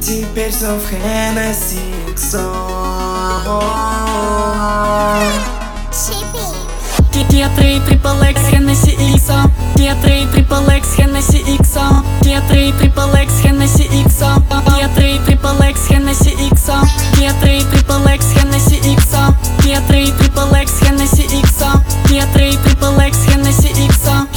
Теперь все в Hennessy XO. Kia Trade Triple X Hennessy XO. Kia Trade Triple X Hennessy XO. Kia Trade Triple X Hennessy XO. Kia Trade Triple X Hennessy XO. Kia Trade Triple X Hennessy XO. Kia Trade Triple X Hennessy XO. Kia Trade Triple X Hennessy XO.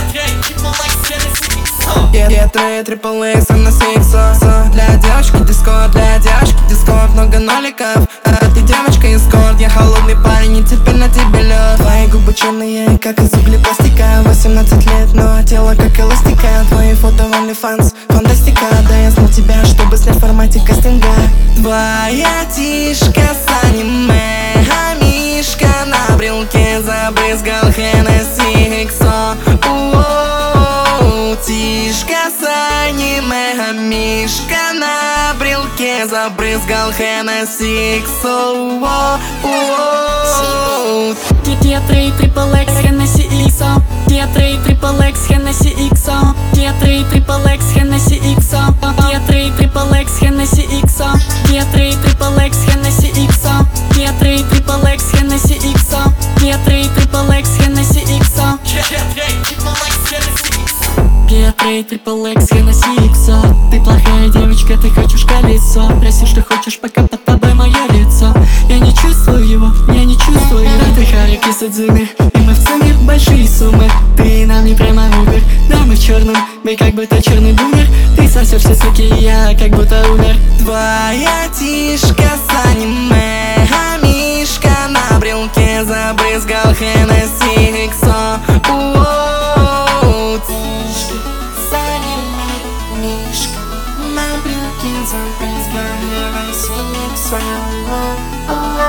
Kia Trade Triple X Hennessy XO. Для девочки дискорд, для девочки дискорд. Много ноликов, ты девочка эскорт. Я холодный парень, и теперь на тебе лед. Твои губы черные, как из углепластика. 18 лет, но тело как эластика. Твои фото в OnlyFans, фантастика. Да я знал тебя, чтобы снять в формате кастинга. Твоя тишка с аниме, а мишка на брелке забрызгал Hennessy XO. Тишка с аниме, а мишка на брелке забрызгал Hennessy XO. Kia Trade Triple X Hennessy XO. Kia Trade Triple X Hennessy XO. Kia Trade Triple X Hennessy XO. Kia Trade Triple X Hennessy XO. Kia Trade Triple X Hennessy XO. Kia Trade Triple X Hennessy XO. Kia Trade Triple X Hennessy XO. Kia Trade Triple X Hennessy XO. Ты плохая девочка, ты хочешь колесо. Проси, что хочешь, пока под тобой мое лицо. Я не чувствую его, я не чувствую. Да ты Харуки Судзуми, и мы в цене большие суммы. Ты нам не прямо Uber, да мы в черном. Мы как будто черный бумер. Ты сосешь все соки, я как будто умер. Твоя тишка с аниме, а мишка на брелке забрызгал Hennessy XO. Тишка с аниме, мишка на брелке забрызгал Hennessy XO.